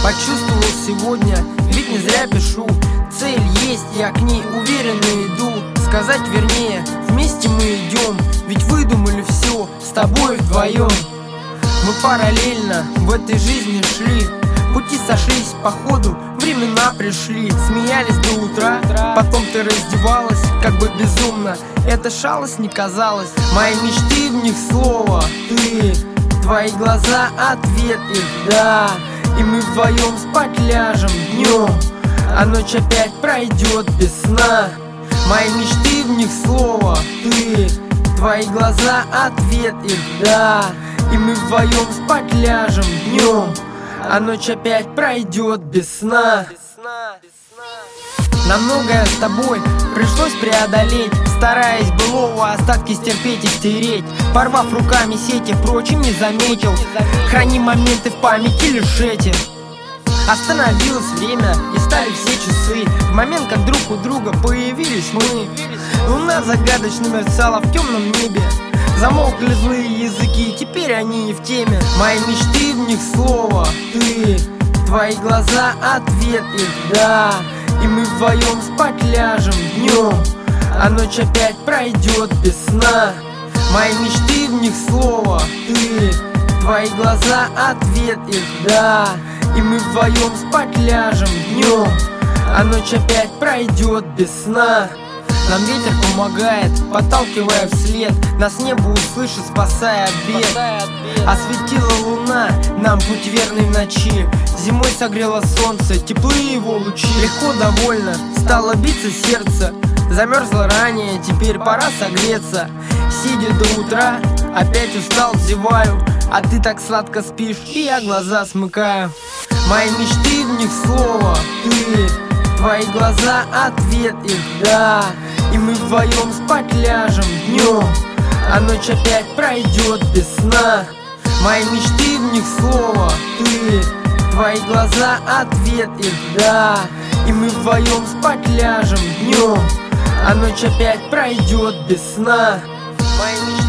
почувствовал сегодня, ведь не зря пишу. Цель есть, я к ней уверенно иду. Сказать вернее, вместе мы идем, ведь выдумали все с тобой вдвоем. Мы параллельно в этой жизни шли, пути сошлись по ходу, времена пришли. Смеялись до утра, потом ты раздевалась, как бы безумно. Эта шалость не казалась, мои мечты в них слово ты. Твои глаза ответ их, да. И мы вдвоем спать ляжем днем, а ночь опять пройдет без сна. Мои мечты в них слово ты. Твои глаза ответ их, да. И мы вдвоем спать ляжем днем, а ночь опять пройдет без сна. На многое с тобой пришлось преодолеть, стараясь былого остатки стерпеть и стереть. Порвав руками сети, впрочем, не заметил. Храни моменты в памяти лишь эти. Остановилось время и стали все часы. В момент, как друг у друга появились мы. Луна загадочно мерцала в темном небе. Замолкли злые языки, теперь они не в теме. Мои мечты в них слово ты. Твои глаза ответ их, да. И мы вдвоем спать ляжем днем, а ночь опять пройдет без сна. Мои мечты в них слово ты. Твои глаза ответ их, да. И мы вдвоем спать ляжем днем, а ночь опять пройдет без сна. Нам ветер помогает, подталкивая вслед. Нас небо услышит, спасая от бед. Осветила луна нам путь верный в ночи. Зимой согрело солнце, теплые его лучи. Легко, довольно, стало биться сердце. Замерзло ранее, теперь пора согреться. Сидя до утра, опять устал, зеваю. А ты так сладко спишь, и я глаза смыкаю. Мои мечты в них слово ты. Твои глаза ответ их, да. И мы вдвоем спать ляжем днем, а ночь опять пройдет без сна. Мои мечты в них слово ты. Твои глаза ответ их, да. И мы вдвоем спать ляжем днем, а ночь опять пройдет без сна. Мои мечты